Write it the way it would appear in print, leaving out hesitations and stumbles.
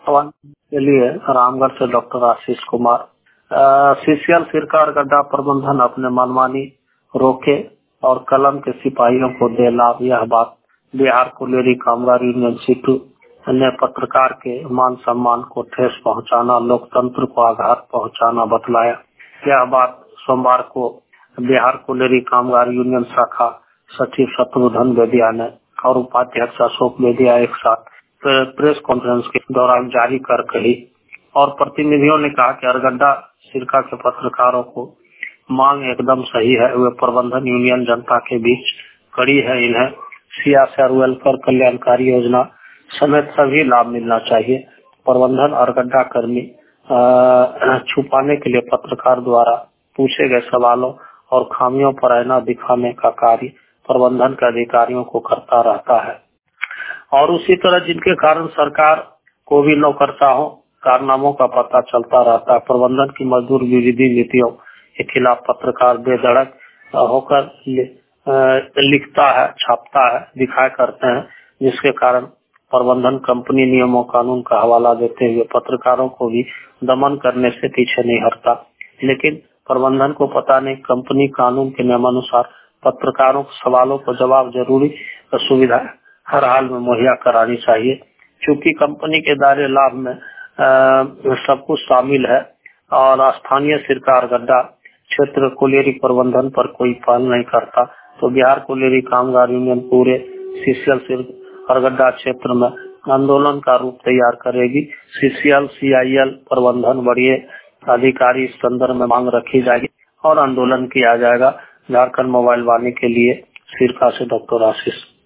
सवाल के लिए रामगढ़ से डॉक्टर आशीष कुमार। सीसीएल सरकार गड्ढा प्रबंधन अपने मनमानी रोके और कलम के सिपाहियों को दे लाभ, यह बात बिहार कोलियरी कामगार यूनियन सीटू ने पत्रकार के मान सम्मान को ठेस पहुंचाना, लोकतंत्र को आघात पहुंचाना बतलाया। यह बात सोमवार को बिहार कोलियरी कामगार यूनियन शाखा सचिव शत्रुघ्न बेदिया ने और उपाध्यक्ष अशोक बेदिया एक साथ प्रेस कॉन्फ्रेंस के दौरान जारी कर कही। और प्रतिनिधियों ने कहा कि अरगड्डा सिरका के पत्रकारों को मांग एकदम सही है, वे प्रबंधन यूनियन जनता के बीच खड़ी है। इन्हें सीएसआर वेलफेयर कल्याणकारी योजना समेत सभी लाभ मिलना चाहिए। प्रबंधन अरगड्डा कर्मी छुपाने के लिए पत्रकार द्वारा पूछे गए सवालों और खामियों पर आईना दिखाने का कार्य प्रबंधन के अधिकारियों को करता रहता है। और उसी तरह जिनके कारण सरकार को भी नौकरशाहों कारनामों का पता चलता रहता है। प्रबंधन की मजदूर विरोधी नीतियों के खिलाफ पत्रकार बेधड़क होकर लिखता है, छापता है, दिखाया करते हैं, जिसके कारण प्रबंधन कंपनी नियमों कानून का हवाला देते हुए पत्रकारों को भी दमन करने से पीछे नहीं हटता। लेकिन प्रबंधन को पता नहीं, कंपनी कानून के नियमानुसार पत्रकारों के सवालों को जवाब जरूरी सुविधा हर हाल में मुहैया करानी चाहिए। चूंकि कंपनी के दायरे लाभ में सब कुछ शामिल है और स्थानीय सरकार गड्ढा क्षेत्र कोलियरी प्रबंधन पर कोई पहल नहीं करता, तो बिहार कोलियरी कामगार यूनियन पूरे सीसीएल और गड्ढा क्षेत्र में आंदोलन का रूप तैयार करेगी। सीसीएल सीआईएल प्रबंधन बढ़िए अधिकारी इस संदर्भ में मांग रखी जाएगी और आंदोलन किया जाएगा। झारखंड मोबाइल वाणी के लिए सिरका से डॉक्टर आशीष।